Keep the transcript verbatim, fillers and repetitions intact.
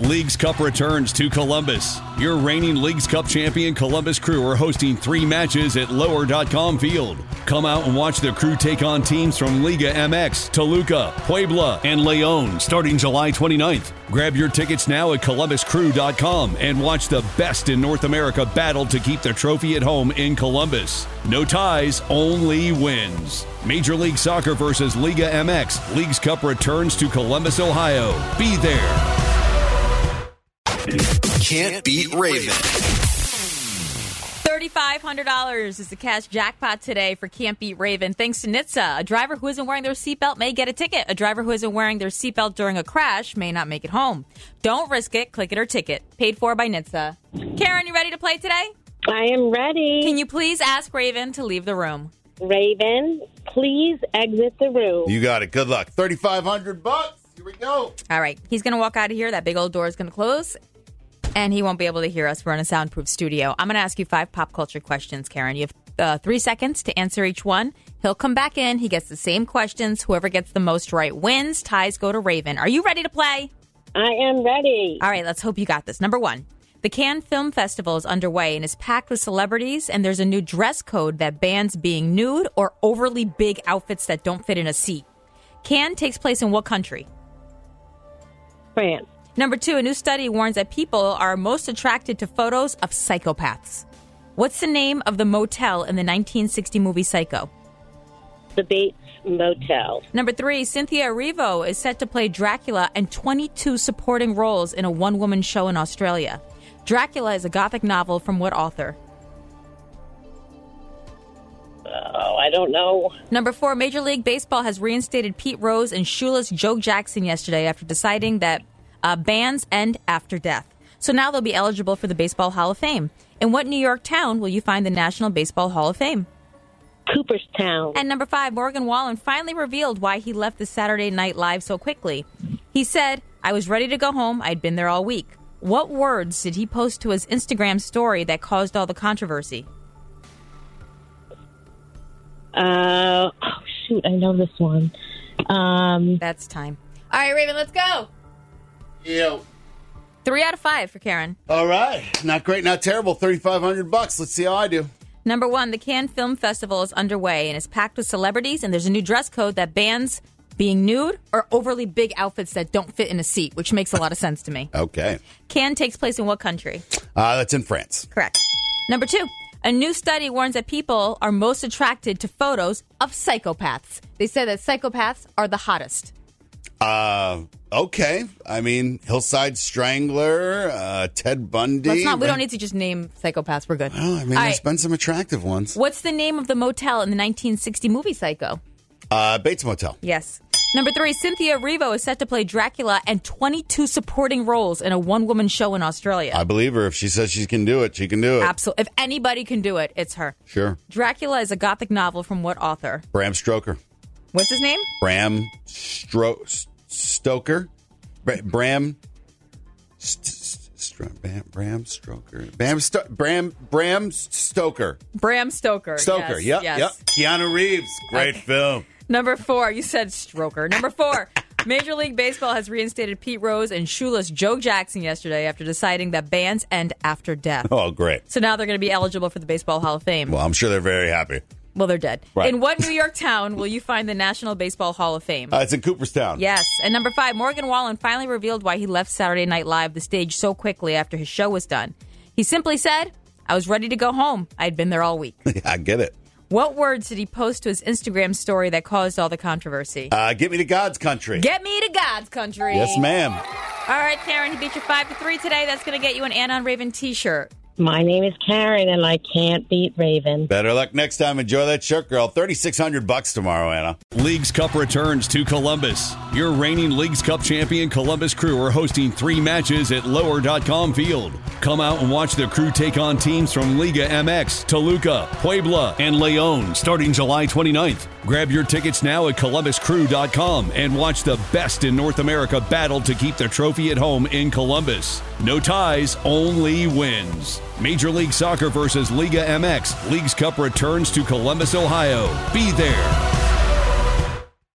Leagues Cup returns to Columbus. Your reigning Leagues Cup champion Columbus Crew are hosting three matches at lower dot com Field. Come out and watch the Crew take on teams from Liga M X, Toluca, Puebla, and León starting July twenty-ninth. Grab your tickets now at columbus crew dot com and watch the best in North America battle to keep the trophy at home in Columbus. No ties, only wins. Major League Soccer versus Liga M X. Leagues Cup returns to Columbus, Ohio. Be there. Can't beat Raven. three thousand five hundred dollars is the cash jackpot today for Can't Beat Raven. Thanks to N H T S A. A driver who isn't wearing their seatbelt may get a ticket. A driver who isn't wearing their seatbelt during a crash may not make it home. Don't risk it. Click it or ticket. Paid for by N H T S A. Karen, you ready to play today? I am ready. Can you please ask Raven to leave the room? Raven, please exit the room. You got it. Good luck. thirty-five hundred bucks. Here we go. All right. He's going to walk out of here. That big old door is going to close. And he won't be able to hear us. We're in a soundproof studio. I'm going to ask you five pop culture questions, Karen. You have uh, three seconds to answer each one. He'll come back in. He gets the same questions. Whoever gets the most right wins. Ties go to Raven. Are you ready to play? I am ready. All right, let's hope you got this. Number one, the Cannes Film Festival is underway and is packed with celebrities, and there's a new dress code that bans being nude or overly big outfits that don't fit in a seat. Cannes takes place in what country? France. Number two, a new study warns that people are most attracted to photos of psychopaths. What's the name of the motel in the nineteen sixty movie Psycho? The Bates Motel. Number three, Cynthia Erivo is set to play Dracula and twenty-two supporting roles in a one-woman show in Australia. Dracula is a gothic novel from what author? Oh, I don't know. Number four, Major League Baseball has reinstated Pete Rose and shoeless Joe Jackson yesterday after deciding that Uh, bans end after death. So now they'll be eligible for the Baseball Hall of Fame. In what New York town will you find the National Baseball Hall of Fame? Cooperstown. And number five, Morgan Wallen finally revealed why he left the Saturday Night Live so quickly. He said, I was ready to go home. I'd been there all week. What words did he post to his Instagram story that caused all the controversy? Uh, oh, shoot, I know this one. Um, That's time. All right, Raven, let's go. Ew. Three out of five for Karen. All right. Not great, not terrible. thirty-five hundred bucks. Let's see how I do. Number one, the Cannes Film Festival is underway and is packed with celebrities, and there's a new dress code that bans being nude or overly big outfits that don't fit in a seat, which makes a lot of sense to me. Okay. Cannes takes place in what country? Uh, that's in France. Correct. Number two, a new study warns that people are most attracted to photos of psychopaths. They say that psychopaths are the hottest. Uh, okay. I mean, Hillside Strangler, uh, Ted Bundy. Let's not. We don't need to just name psychopaths. We're good. Well, I mean, All there's right. been some attractive ones. What's the name of the motel in the nineteen sixty movie Psycho? Uh, Bates Motel. Yes. Number three, Cynthia Erivo is set to play Dracula and twenty-two supporting roles in a one-woman show in Australia. I believe her. If she says she can do it, she can do it. Absolutely. If anybody can do it, it's her. Sure. Dracula is a gothic novel from what author? Bram Stoker. What's his name? Bram Stro- Stoker. Bra- Bram. St- st- st- Bram, Bram Stoker. Bram, Sto- Bram, Bram Stoker. Bram Stoker. Stoker. Yes, Yep. yes. Yep. Keanu Reeves. Great Okay. film. Number four, you said Stroker. Number four, Major League Baseball has reinstated Pete Rose and shoeless Joe Jackson yesterday after deciding that bans end after death. Oh, great. So now they're going to be eligible for the Baseball Hall of Fame. Well, I'm sure they're very happy. Well, they're dead. Right. In what New York town will you find the National Baseball Hall of Fame? Uh, it's in Cooperstown. Yes. And number five, Morgan Wallen finally revealed why he left Saturday Night Live, the stage, so quickly after his show was done. He simply said, I was ready to go home. I'd been there all week. Yeah, I get it. What words did he post to his Instagram story that caused all the controversy? Uh, get me to God's country. Get me to God's country. Yes, ma'am. All right, Karen, he beat you five to three today. That's going to get you an Ann on Raven t-shirt. My name is Karen, and I can't beat Raven. Better luck next time. Enjoy that shirt, girl. thirty-six hundred bucks tomorrow, Anna. Leagues Cup returns to Columbus. Your reigning Leagues Cup champion Columbus Crew are hosting three matches at lower dot com Field. Come out and watch the Crew take on teams from Liga M X, Toluca, Puebla, and León starting July twenty-ninth. Grab your tickets now at columbus crew dot com and watch the best in North America battle to keep the trophy at home in Columbus. No ties, only wins. Major League Soccer versus Liga M X. Leagues Cup returns to Columbus, Ohio. Be there.